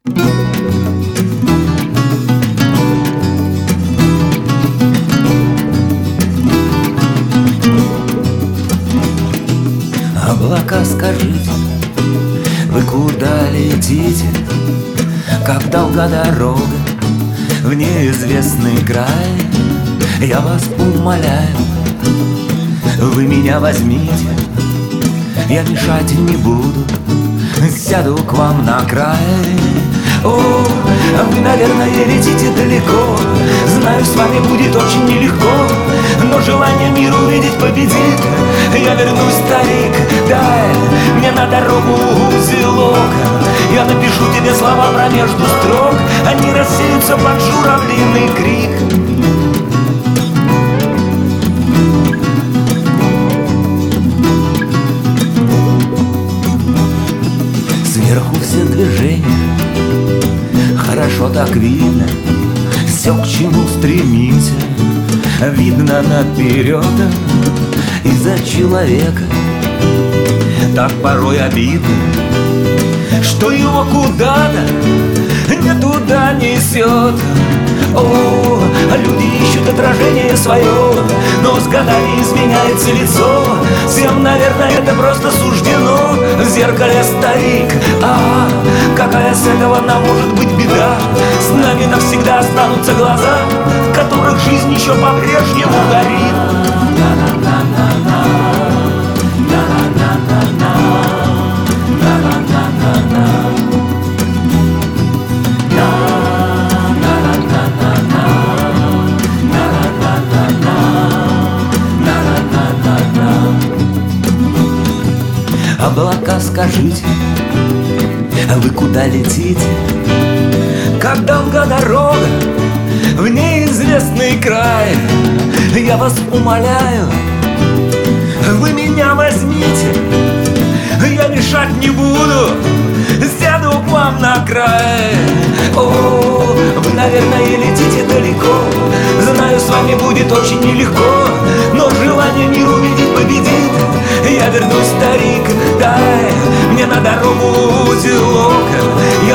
Облака, скажите, вы куда летите? Как долга дорога в неизвестный край? Я вас умоляю, вы меня возьмите, я мешать не буду, сяду к вам на край. О, вы, наверное, летите далеко, знаю, с вами будет очень нелегко, но желание мир увидеть победит. Я вернусь, старик, дай мне на дорогу узелок, я напишу тебе слова промежду строк, они рассеются под журавлиный крик. Сверху все движения хорошо так видно, все, к чему стремимся, видно наперед. Из-за человека так порой обидно, что его куда-то не туда несет. О, люди ищут отражение свое, но с годами изменяется лицо. Всем, наверное, это просто суждено. В зеркале старик, какая с этого нам может быть беда? С нами навсегда останутся глаза, в которых жизнь еще по-прежнему горит. Облака, скажите, вы куда летите? Как долга дорога в неизвестный край? Я вас умоляю, вы меня возьмите, я мешать не буду, сяду к вам на край. О, вы, наверное, летите далеко, знаю, с вами будет очень нелегко, но желание мир увидеть победит. Я вернусь, старик, дай мне на дорогу узелок,